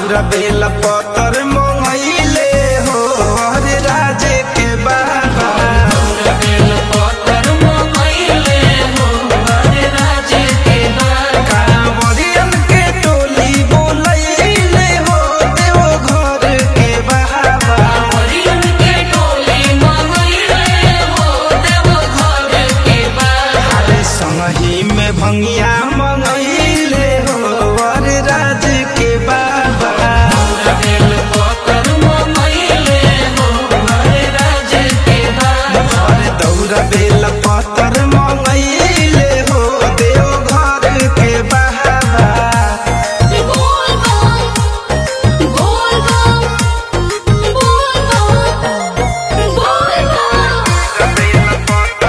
दौरा बेला पतर मंगइले हो हरे राजे के बाबा। दौरा बेला पतर मंगइले हो हरे राजे के बाबा। कांवरियन के टोली बोलइले हो देव घर के बाबा। कांवरियन के टोली मंगइले हो देव घर के बाबा। हरे संगही में भंगिया मंगइले हो हरे राजे के बाबा। दौरा बेला पतर मंगइले हो हरे राजे के बाबा। हरे दौरा बेला पतर मंगइले हो देव घर के बाबा। बोल बम बोल बम बोल बम बोल बम।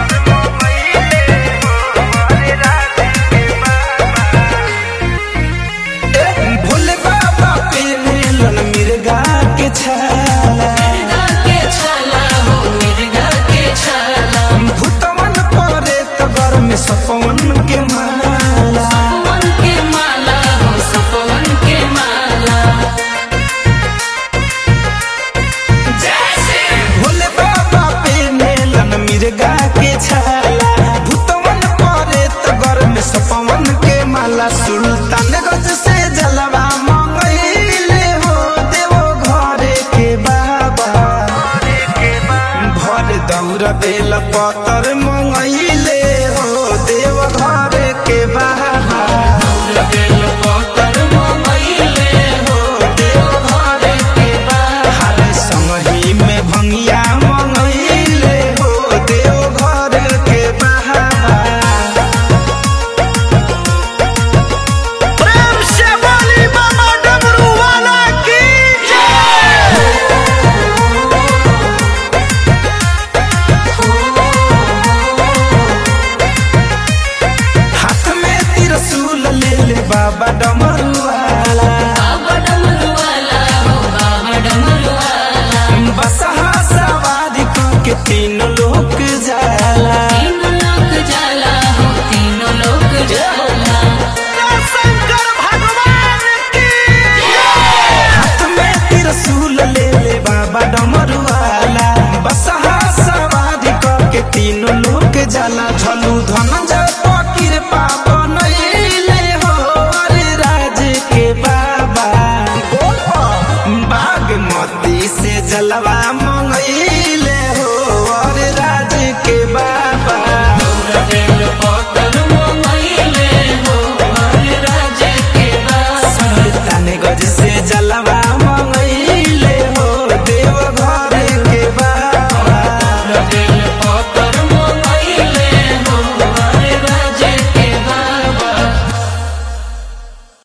भोले बाबा पे मिलन मिर्गा के छाला। मिर्गा के छाला हो मिर्गा के छाला। भूतवन परे तगर में सपवन के माला। सपवन के माला हो सपवन के माला। जैसे भोले बाबा पे मिलन मिर्गा के छाला। भूतवन परे तगर में सपवन के माला। सुल्तानगंज से जलवा मंगइले हो देव घर के बाबा। भर दौरा बेला पतर मंगइले हो देव घर के बाबा। दौरा बेला पतर मंगइले हो देव घर के बाबा। हरे संगही में भंगिया मंगइले हो देव घर के बाबा। प्रेम से बोली बाबा डमरू वाला की हाथ में त्रिशूल ले ले बाबा डमरू वाला। बाबा डमरू वाला हो बाबा डमरू वाला। बसहा सवारी के तीन